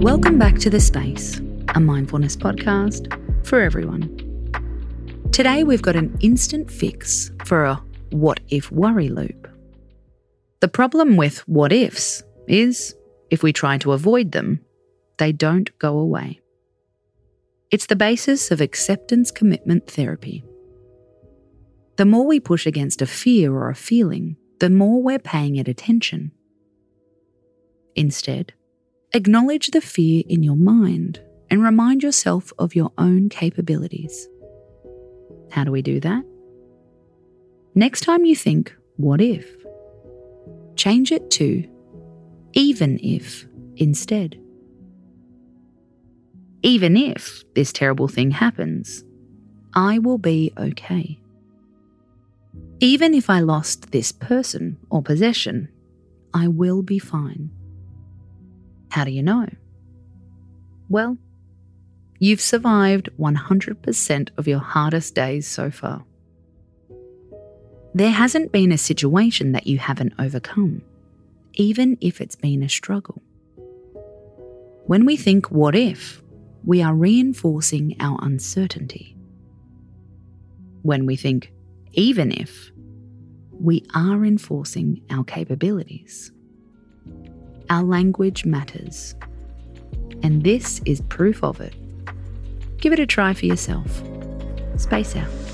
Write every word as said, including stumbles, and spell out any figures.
Welcome back to The Space, a mindfulness podcast for everyone. Today we've got an instant fix for a what if worry loop. The problem with what ifs is, if we try to avoid them, they don't go away. It's the basis of acceptance commitment therapy. The more we push against a fear or a feeling, the more we're paying it attention. Instead, acknowledge the fear in your mind and remind yourself of your own capabilities. How do we do that? Next time you think, what if? Change it to, even if, instead. Even if this terrible thing happens, I will be okay. Even if I lost this person or possession, I will be fine. How do you know? Well, you've survived one hundred percent of your hardest days so far. There hasn't been a situation that you haven't overcome, even if it's been a struggle. When we think what if, we are reinforcing our uncertainty. When we think even if, we are enforcing our capabilities. Our language matters, and this is proof of it. Give it a try for yourself. Space out.